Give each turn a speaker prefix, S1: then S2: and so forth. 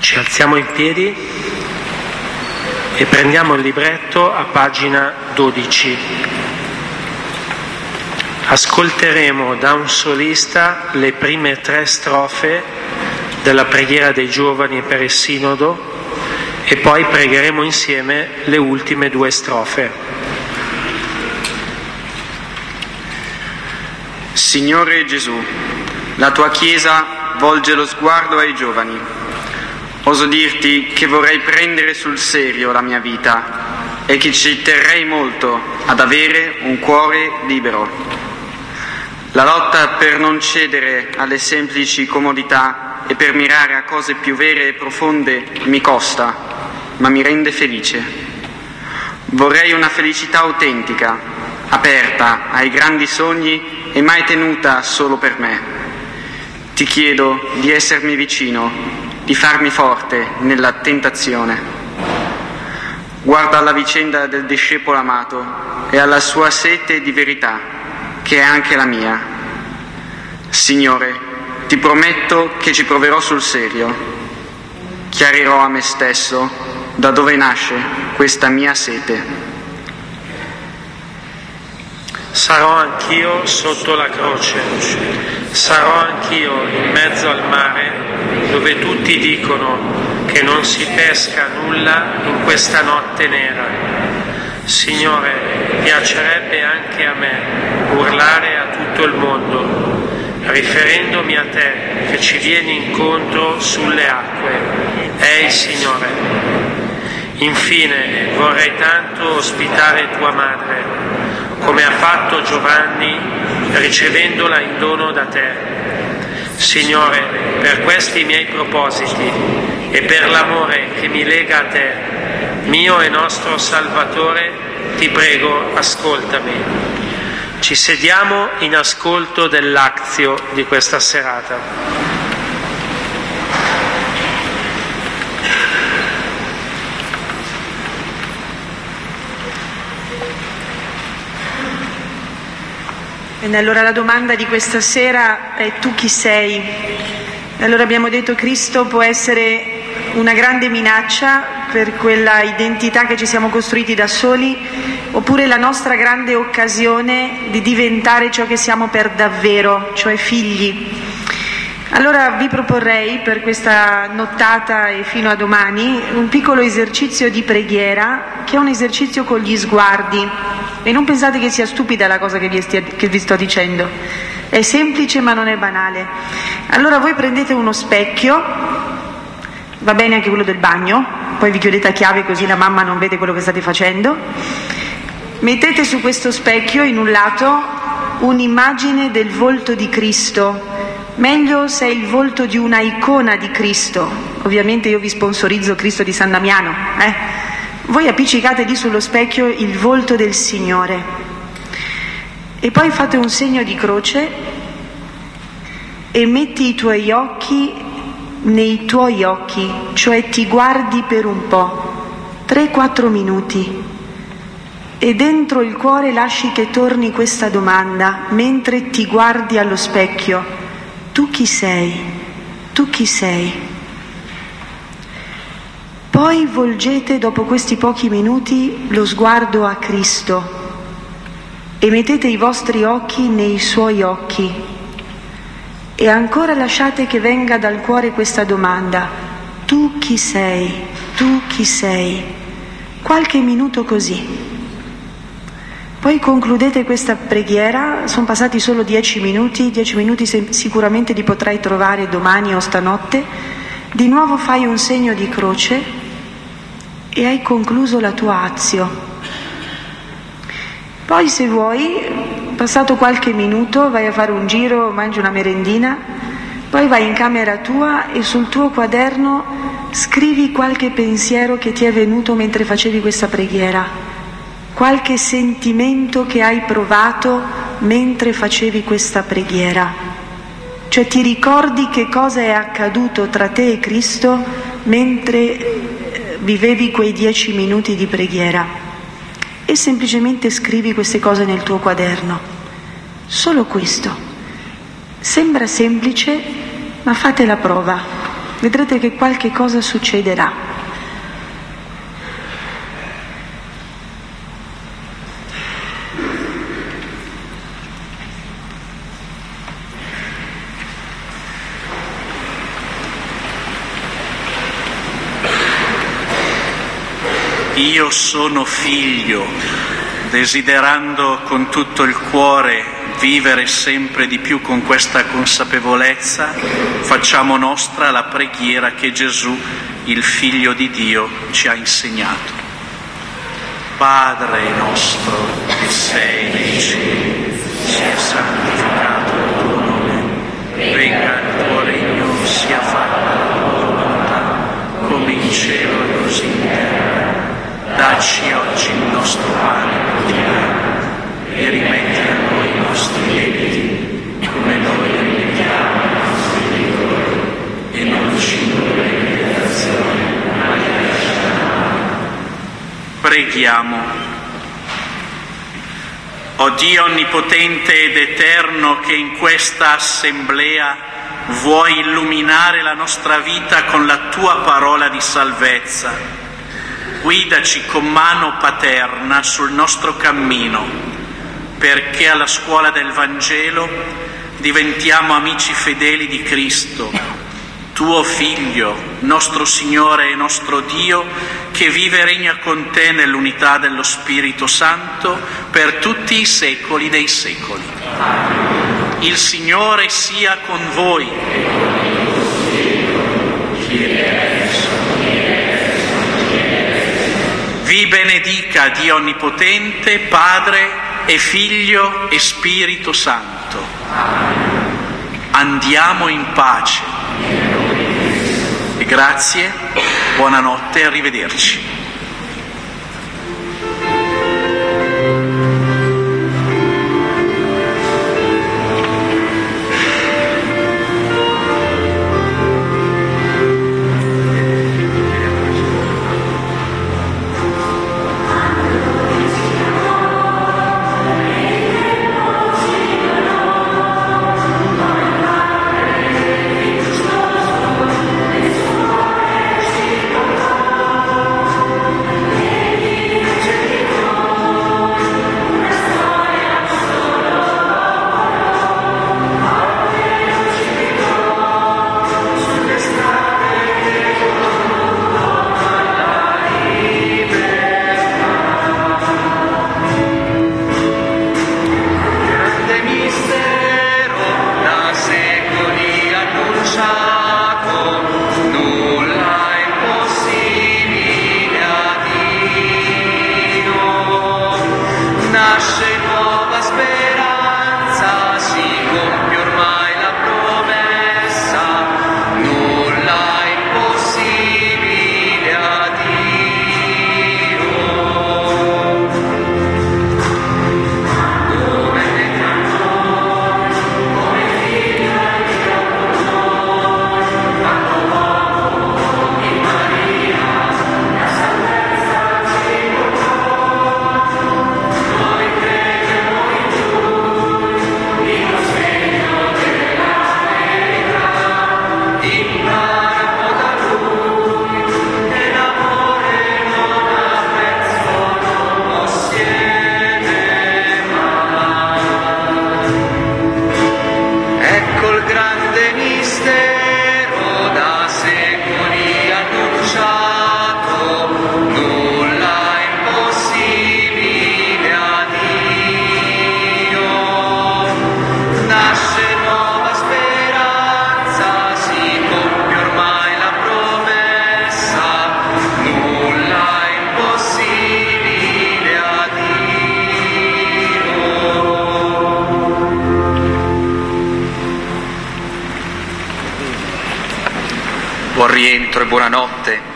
S1: Ci alziamo in piedi e prendiamo il libretto a pagina 12. Ascolteremo da un solista le prime 3 strofe della preghiera dei giovani per il Sinodo e poi pregheremo insieme le ultime 2 strofe.
S2: Signore Gesù, la tua Chiesa volge lo sguardo ai giovani. Oso dirti che vorrei prendere sul serio la mia vita e che ci terrei molto ad avere un cuore libero. La lotta per non cedere alle semplici comodità e per mirare a cose più vere e profonde mi costa, ma mi rende felice. Vorrei una felicità autentica, aperta ai grandi sogni e mai tenuta solo per me. Ti chiedo di essermi vicino, di farmi forte nella tentazione. Guarda alla vicenda del discepolo amato e alla sua sete di verità, che è anche la mia. Signore, ti prometto che ci proverò sul serio. Chiarirò a me stesso da dove nasce questa mia sete.
S1: Sarò anch'io sotto la croce, sarò anch'io in mezzo al mare, dove tutti dicono che non si pesca nulla in questa notte nera. Signore, piacerebbe anche a me urlare a tutto il mondo, riferendomi a te che ci vieni incontro sulle acque. È il Signore. Infine vorrei tanto ospitare tua madre, come ha fatto Giovanni, ricevendola in dono da te. Signore, per questi miei propositi e per l'amore che mi lega a te, mio e nostro Salvatore, ti prego, ascoltami. Ci sediamo in ascolto dell'Actio di questa serata.
S3: E allora la domanda di questa sera è: tu chi sei? E allora abbiamo detto che Cristo può essere una grande minaccia per quella identità che ci siamo costruiti da soli, oppure la nostra grande occasione di diventare ciò che siamo per davvero, cioè figli. Allora vi proporrei per questa nottata e fino a domani un piccolo esercizio di preghiera, che è un esercizio con gli sguardi. E non pensate che sia stupida la cosa che vi sto dicendo, è semplice ma non è banale. Allora voi prendete uno specchio, va bene anche quello del bagno, poi vi chiudete a chiave così la mamma non vede quello che state facendo. Mettete su questo specchio in un lato un'immagine del volto di Cristo, meglio se è il volto di una icona di Cristo. Ovviamente io vi sponsorizzo Cristo di San Damiano, Voi appiccicate lì sullo specchio il volto del Signore e poi fate un segno di croce e metti i tuoi occhi nei tuoi occhi, cioè ti guardi per un po', 3-4 minuti, e dentro il cuore lasci che torni questa domanda mentre ti guardi allo specchio: tu chi sei? Tu chi sei? Poi volgete dopo questi pochi minuti lo sguardo a Cristo e mettete i vostri occhi nei suoi occhi e ancora lasciate che venga dal cuore questa domanda: tu chi sei? Tu chi sei? Qualche minuto così. Poi concludete questa preghiera, sono passati solo 10 minuti sicuramente li potrai trovare domani o stanotte. Di nuovo fai un segno di croce e hai concluso la tua azio. Poi se vuoi, passato qualche minuto, vai a fare un giro, mangi una merendina, poi vai in camera tua e sul tuo quaderno scrivi qualche pensiero che ti è venuto mentre facevi questa preghiera, qualche sentimento che hai provato mentre facevi questa preghiera. Cioè ti ricordi che cosa è accaduto tra te e Cristo mentre vivevi quei 10 minuti di preghiera, e semplicemente scrivi queste cose nel tuo quaderno. Solo questo. Sembra semplice, ma fate la prova. vedrete che qualche cosa succederà.
S4: Io sono figlio, desiderando con tutto il cuore vivere sempre di più con questa consapevolezza, facciamo nostra la preghiera che Gesù, il Figlio di Dio, ci ha insegnato. Padre nostro che sei nei cieli, sia santificato il tuo nome, venga il tuo regno, sia fatta la tua volontà, come in cielo e così in terra. Dacci oggi il nostro pane quotidiano e rimetti a noi i nostri debiti, come noi rimettiamo ai nostri debitori, e non ci indurre in tentazione, ma lasciaci male. Preghiamo. O Dio onnipotente ed eterno, che in questa assemblea vuoi illuminare la nostra vita con la tua parola di salvezza, guidaci con mano paterna sul nostro cammino, perché alla scuola del Vangelo diventiamo amici fedeli di Cristo, tuo Figlio, nostro Signore e nostro Dio, che vive e regna con te nell'unità dello Spirito Santo per tutti i secoli dei secoli. Il Signore sia con voi. Vi benedica Dio Onnipotente, Padre e Figlio e Spirito Santo. Andiamo in pace. E grazie, buonanotte e arrivederci.
S2: Buon rientro e buonanotte.